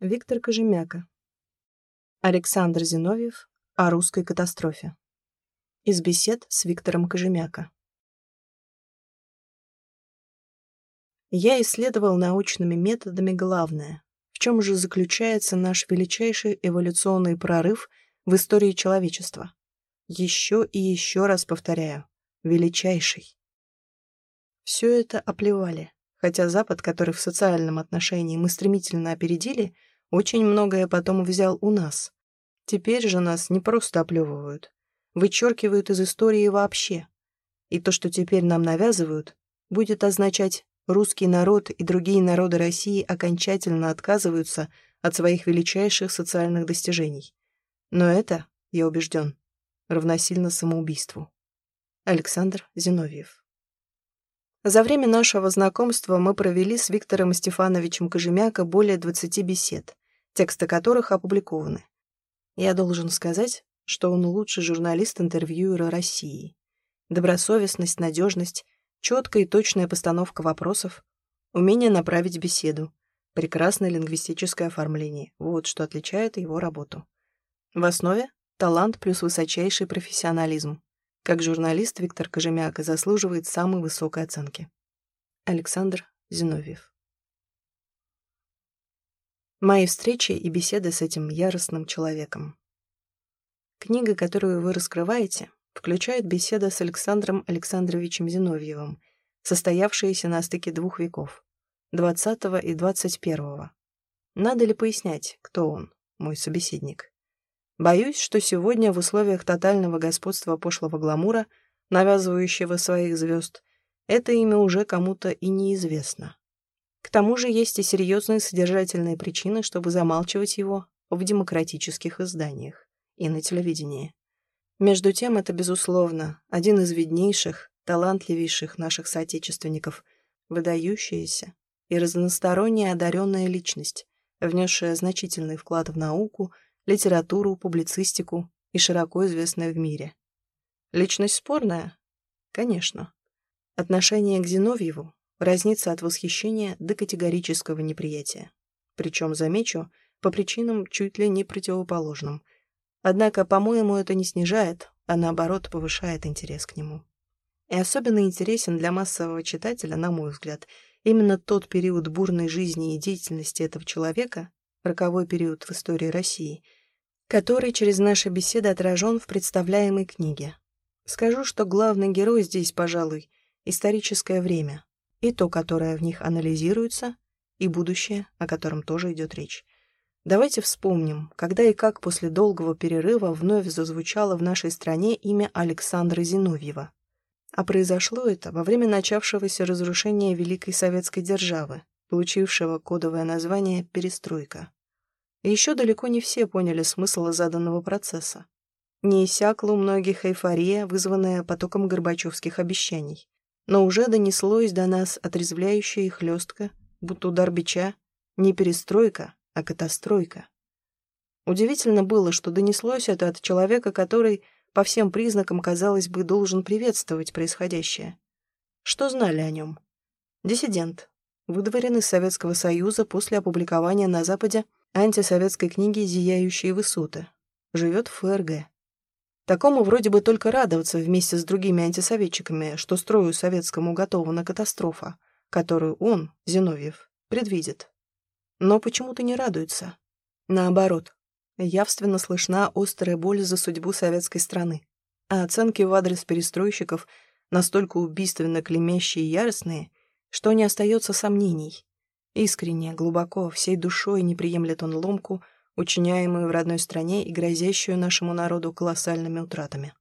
Виктор Кожемяка. Александр Зиновьев о русской катастрофе. Из бесед с Виктором Кожемяка. Я исследовал научными методами главное, в чем же заключается наш величайший эволюционный прорыв в истории человечества. Еще и еще раз повторяю, величайший. Все это оплевали, хотя Запад, который в социальном отношении мы стремительно опередили, очень многое потом взял у нас. Теперь же нас не просто оплевывают, вычеркивают из истории вообще. И то, что теперь нам навязывают, будет означать, русский народ и другие народы России окончательно отказываются от своих величайших социальных достижений. Но это, я убежден, равносильно самоубийству. Александр Зиновьев. За время нашего знакомства мы провели с Виктором Стефановичем Кожемяка более 20 бесед, тексты которых опубликованы. Я должен сказать, что он лучший журналист-интервьюера России. Добросовестность, надежность, четкая и точная постановка вопросов, умение направить беседу, прекрасное лингвистическое оформление – вот что отличает его работу. В основе – талант плюс высочайший профессионализм. Как журналист Виктор Кожемяка заслуживает самой высокой оценки. Александр Зиновьев. Мои встречи и беседы с этим яростным человеком. Книга, которую вы раскрываете, включает беседы с Александром Александровичем Зиновьевым, состоявшиеся на стыке двух веков, 20 и 21. Надо ли пояснять, кто он, мой собеседник? Боюсь, что сегодня в условиях тотального господства пошлого гламура, навязывающего своих звезд, это имя уже кому-то и неизвестно. К тому же есть и серьезные содержательные причины, чтобы замалчивать его в демократических изданиях и на телевидении. Между тем, это, безусловно, один из виднейших, талантливейших наших соотечественников, выдающаяся и разносторонне одаренная личность, внесшая значительный вклад в науку, литературу, публицистику и широко известная в мире. Личность спорная? Конечно. Отношение к Зиновьеву разнится от восхищения до категорического неприятия. Причем, замечу, по причинам чуть ли не противоположным. Однако, по-моему, это не снижает, а наоборот повышает интерес к нему. И особенно интересен для массового читателя, на мой взгляд, именно тот период бурной жизни и деятельности этого человека, роковой период в истории России, который через наши беседы отражен в представляемой книге. Скажу, что главный герой здесь, пожалуй, историческое время, и то, которое в них анализируется, и будущее, о котором тоже идет речь. Давайте вспомним, когда и как после долгого перерыва вновь зазвучало в нашей стране имя Александра Зиновьева. А произошло это во время начавшегося разрушения Великой Советской державы, получившего кодовое название «Перестройка». И еще далеко не все поняли смысл заданного процесса. Не иссякла у многих эйфория, вызванная потоком горбачевских обещаний. Но уже донеслось до нас отрезвляющая и хлестка, будто удар бича, не перестройка, а катастройка. Удивительно было, что донеслось это от человека, который, по всем признакам, казалось бы, должен приветствовать происходящее. Что знали о нем? Диссидент, выдворен из Советского Союза после опубликования на Западе антисоветской книги «Зияющие высоты». Живет в ФРГ. Такому вроде бы только радоваться вместе с другими антисоветчиками, что строю советскому готова катастрофа, которую он, Зиновьев, предвидит. Но почему-то не радуется. Наоборот, явственно слышна острая боль за судьбу советской страны, а оценки в адрес перестройщиков настолько убийственно клеймящие и яростные, что не остается сомнений. Искренне, глубоко, всей душой не приемлет он ломку, учиняемую в родной стране и грозящую нашему народу колоссальными утратами.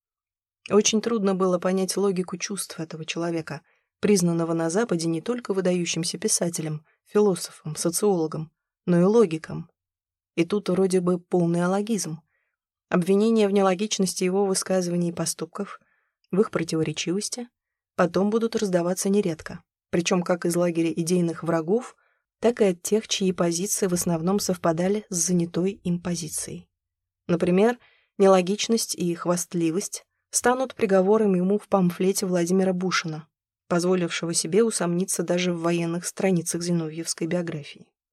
Очень трудно было понять логику чувств этого человека, признанного на Западе не только выдающимся писателем, философом, социологом, но и логиком. И тут вроде бы полный алогизм. Обвинения в нелогичности его высказываний и поступков, в их противоречивости, потом будут раздаваться нередко, причем как из лагеря идейных врагов, так и от тех, чьи позиции в основном совпадали с занятой им позицией. Например, нелогичность и хвастливость станут приговором ему в памфлете Владимира Бушина, позволившего себе усомниться даже в военных страницах зиновьевской биографии.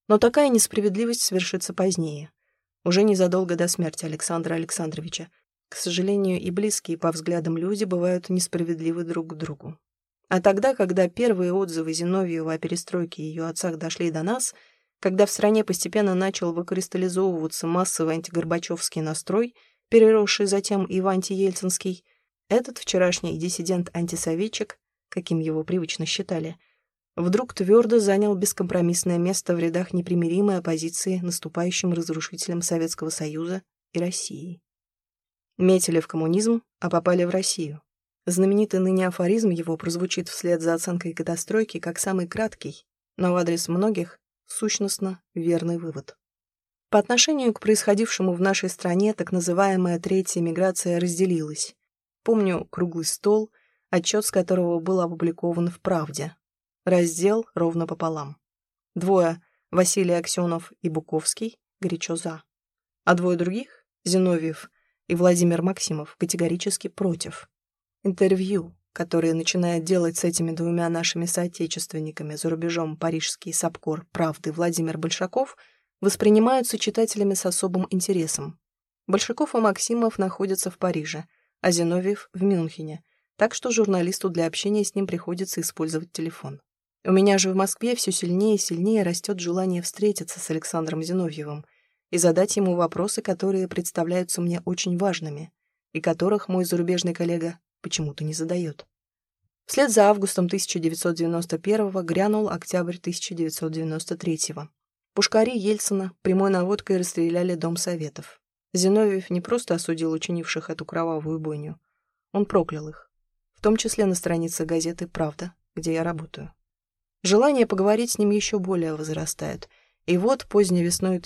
Но такая несправедливость свершится позднее, уже незадолго до смерти Александра Александровича. К сожалению, и близкие по взглядам люди бывают несправедливы друг к другу. А тогда, когда первые отзывы Зиновьева о перестройке и ее отцах дошли до нас, когда в стране постепенно начал выкристаллизовываться массовый антигорбачевский настрой, переросший затем и в антиельцинский, этот вчерашний диссидент-антисоветчик, каким его привычно считали, вдруг твердо занял бескомпромиссное место в рядах непримиримой оппозиции наступающим разрушителям Советского Союза и России. Метили в коммунизм, а попали в Россию. Знаменитый ныне афоризм его прозвучит вслед за оценкой катастройки как самый краткий, но в адрес многих сущностно верный вывод. По отношению к происходившему в нашей стране так называемая третья миграция разделилась. Помню круглый стол, отчет с которого был опубликован в «Правде». Раздел ровно пополам. Двое, Василий Аксенов и Буковский, горячо за. А двое других, Зиновьев и Владимир Максимов, категорически против. Интервью, которые начинает делать с этими двумя нашими соотечественниками за рубежом парижский сапкор «Правды» Владимир Большаков, воспринимаются читателями с особым интересом. Большаков и Максимов находятся в Париже, а Зиновьев в Мюнхене, так что журналисту для общения с ним приходится использовать телефон. У меня же в Москве все сильнее и сильнее растет желание встретиться с Александром Зиновьевым и задать ему вопросы, которые представляются мне очень важными, и которых мой зарубежный коллега почему-то не задает. Вслед за августом 1991-го грянул октябрь 1993-го. Пушкари Ельцина прямой наводкой расстреляли Дом Советов. Зиновьев не просто осудил учинивших эту кровавую бойню, он проклял их, в том числе на странице газеты «Правда», где я работаю. Желание поговорить с ним еще более возрастает. И вот поздней весной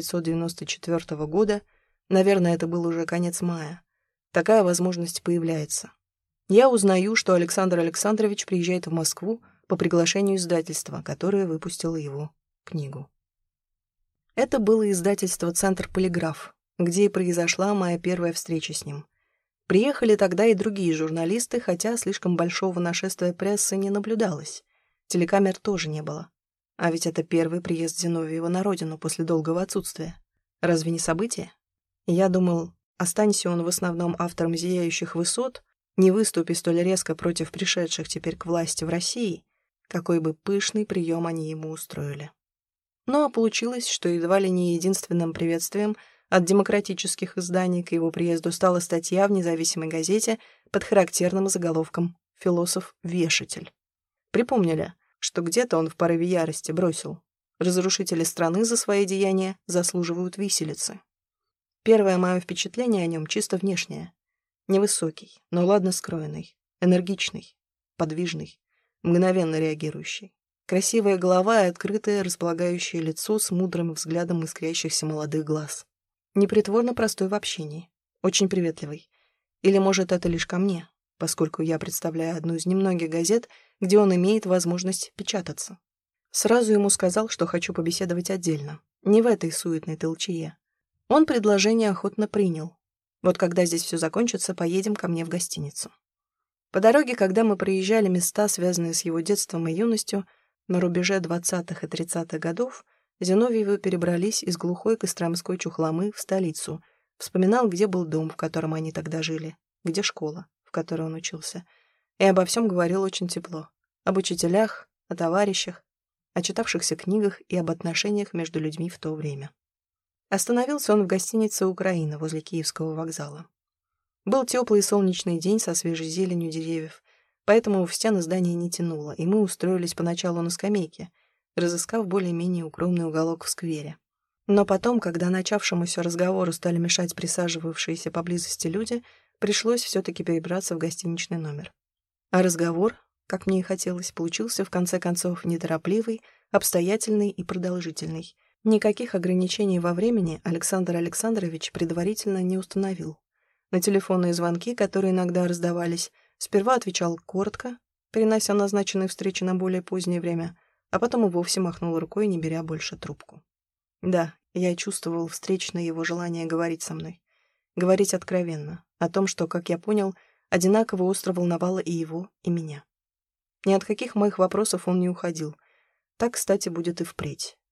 1994 года, наверное, это был уже конец мая, такая возможность появляется. Я узнаю, что Александр Александрович приезжает в Москву по приглашению издательства, которое выпустило его книгу. Это было издательство «Центр Полиграф», где и произошла моя первая встреча с ним. Приехали тогда и другие журналисты, хотя слишком большого нашествия прессы не наблюдалось. Телекамер тоже не было. А ведь это первый приезд Зиновьева на родину после долгого отсутствия. Разве не событие? Я думал, останься он в основном автором «Зияющих высот», не выступи столь резко против пришедших теперь к власти в России, какой бы пышный прием они ему устроили. Ну а получилось, что едва ли не единственным приветствием от демократических изданий к его приезду стала статья в независимой газете под характерным заголовком «Философ-вешатель». Припомнили, что где-то он в порыве ярости бросил: разрушители страны за свои деяния заслуживают виселицы. Первое мое впечатление о нем чисто внешнее. Невысокий, но ладно скроенный, энергичный, подвижный, мгновенно реагирующий. Красивая голова и открытое, располагающее лицо с мудрым взглядом искрящихся молодых глаз. Непритворно простой в общении, очень приветливый. Или, может, это лишь ко мне, поскольку я представляю одну из немногих газет, где он имеет возможность печататься. Сразу ему сказал, что хочу побеседовать отдельно, не в этой суетной толчее. Он предложение охотно принял. Вот когда здесь все закончится, поедем ко мне в гостиницу. По дороге, когда мы проезжали места, связанные с его детством и юностью, на рубеже 20-х и 30-х годов, Зиновьевы перебрались из глухой Костромской Чухломы в столицу. Вспоминал, где был дом, в котором они тогда жили, где школа, в которой он учился. И обо всем говорил очень тепло. Об учителях, о товарищах, о читавшихся книгах и об отношениях между людьми в то время. Остановился он в гостинице «Украина» возле Киевского вокзала. Был теплый и солнечный день со свежей зеленью деревьев, поэтому в стены здания не тянуло, и мы устроились поначалу на скамейке, разыскав более-менее укромный уголок в сквере. Но потом, когда начавшемуся разговору стали мешать присаживавшиеся поблизости люди, пришлось все-таки перебраться в гостиничный номер. А разговор, как мне и хотелось, получился в конце концов неторопливый, обстоятельный и продолжительный. Никаких ограничений во времени Александр Александрович предварительно не установил. На телефонные звонки, которые иногда раздавались, сперва отвечал коротко, перенося назначенную встречу на более позднее время, а потом и вовсе махнул рукой, не беря больше трубку. Да, я чувствовал встречное его желание говорить со мной. Говорить откровенно, о том, что, как я понял, одинаково остро волновало и его, и меня. Ни от каких моих вопросов он не уходил. Так, кстати, будет и впредь.